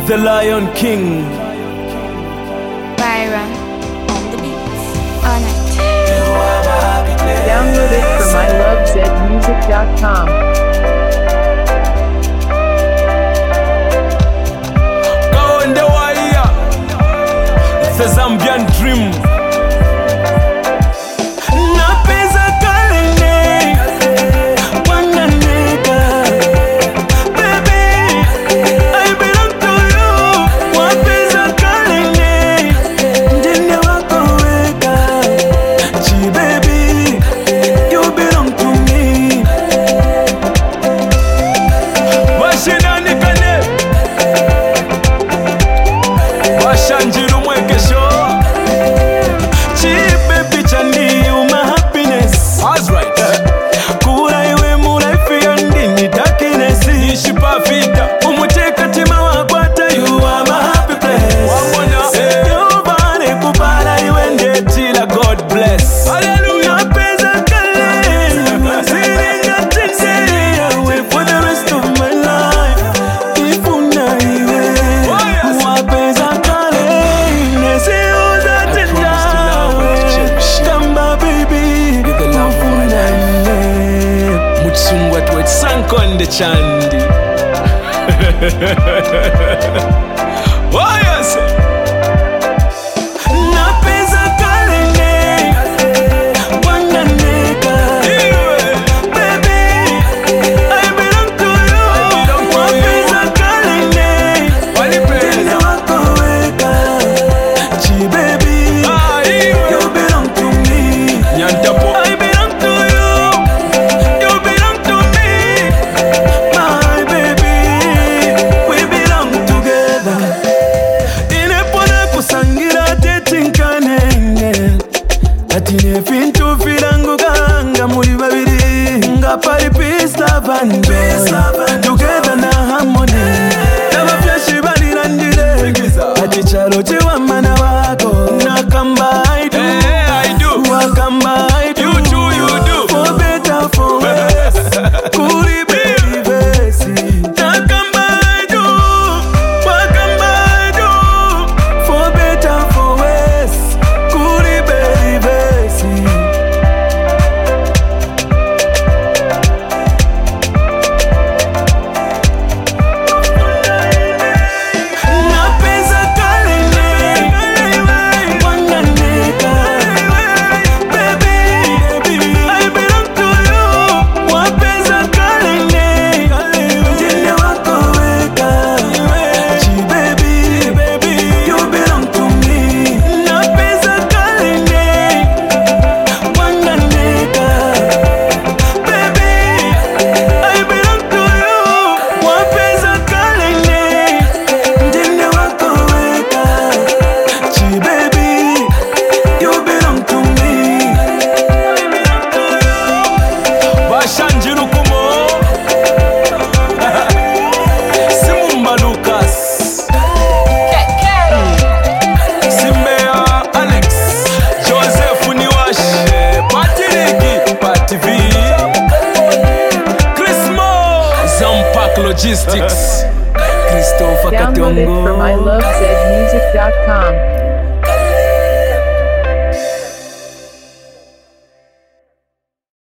the Lion King. Byron on the beats. On it. Download it from ilovezmusic.com. Go on the wire. It's a Zambian dream. Konde Chandi. Oh yes. Napeza kalene wanganeka. Baby, I belong to you. Napeza kalene tena wako weka. Chi baby, you belong to me. Nyantapo. I belong to you. You belong to me. My baby, we belong together. Inepona kusangira tetinkanenge. Atine fintu firangu ganga muri babiri. Nga pari peace love and joy. Together na harmony. Naba fyashi balirandire. Ati chalo chiwa mana wako. Nakamba I do. Wakamba I do. You do, you do. For better, for worse. Kuri baby besi. Nakamba I do. Wakamba I do. For better, for worse. Kuri baby besi. Napeza kalene wanganeka. Baby, I belong to you. Wapeza kalene tena wako weka. Chi baby, you belong to me. Napeza kalene wanganeka. Baby, I belong to you. Wapeza kalene tena wako weka. Chi baby, you belong to me. Bashanjiru kumo Simumba Lucas Simbea Alex Joseph Niwash Patirigi Patv Chris Mo Zampak Logistics Christopher Download it Katongo from ilovezmusic.com.